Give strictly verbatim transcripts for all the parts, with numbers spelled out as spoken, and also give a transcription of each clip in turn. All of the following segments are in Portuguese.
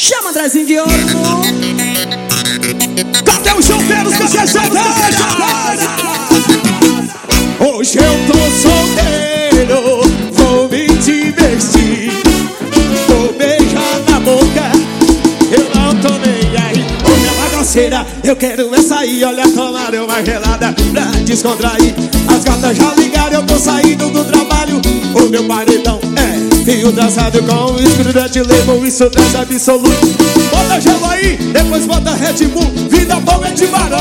Chama Andrezinho de Ouro. Cadê os solteiros com certeza? Hoje eu tô solteiro, vou me divertir, vou beijar na boca, eu não tô nem aí. Hoje é bagaceira, eu quero é sair, olha, tomar uma gelada pra descontrair. As gatas já ligaram, eu tô saindo do trabalho, o meu paredão é fio traçado com escurete, lemon, isso traz absoluto. Bota gelo aí, depois bota Red Bull, vida boa é de varão.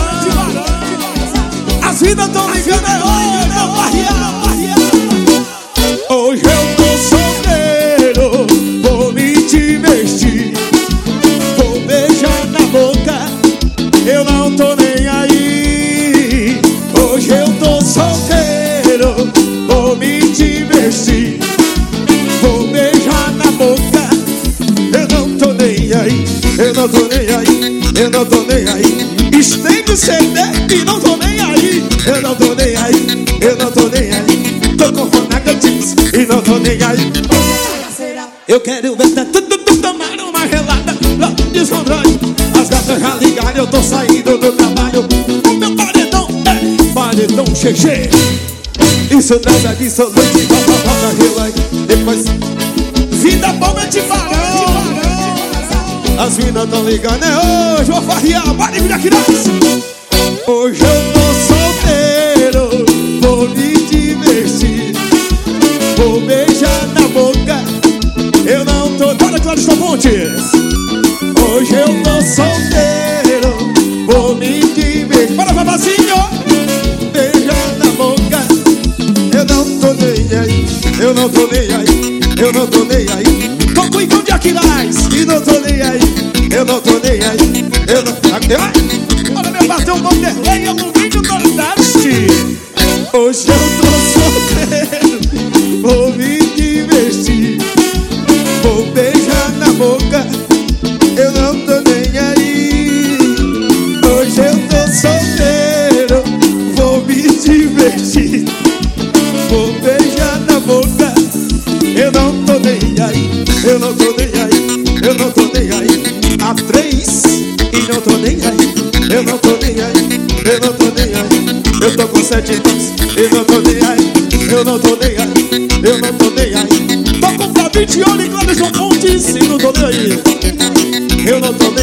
As vidas tão ligando, é hora, é barriar. Hoje eu tô solteiro, vou me divertir, vou beijar na boca, eu não tô nem aí. Hoje eu tô solteiro, vou me divertir, vou beijar na boca, eu não tô nem aí. Eu não tô nem aí, eu não tô nem aí. Estende o C D e não tô nem aí. Eu não tô nem aí, eu não tô nem aí. Tô com Ronaga Jeans e não tô nem aí. Eu quero ver tá tudo tomar uma gelada pra descontrair. As gatas já ligaram, eu tô saindo do trabalho. O meu paredão é paredão G G. Isso traz absoluto, bota gelo aí. Depois, vida boa é de varão. As minas tão ligando, é hoje, vou farrear, pare de aqui. Hoje eu tô solteiro, vou me divertir, vou beijar na boca, eu não tô... Bora, Cláudio Pontes. Hoje eu tô solteiro, vou me divertir. Bora, babazinho. Beijar na boca, eu não tô nem aí, eu não tô nem aí, eu não tô nem aí. Tô com o Igão de Aquiraz e não tô nem aí, eu não tô nem aí, eu não... Olha meu bateu um Monterrey, eu não vim do Nordeste. Hoje eu tô solteiro, vou me divertir, vou beijar na boca, eu não tô nem aí. Hoje eu tô solteiro, vou me divertir, vou beijar na boca, eu não tô nem aí, eu não tô nem aí, eu não tô nem aí. A três e não tô nem aí, eu não tô nem aí, eu não tô nem aí. Eu tô com sete anos e não tô nem aí, eu não tô nem aí, eu não tô nem aí. Tô com Fabinho e Cláudio Pontes e não tô nem aí, eu não tô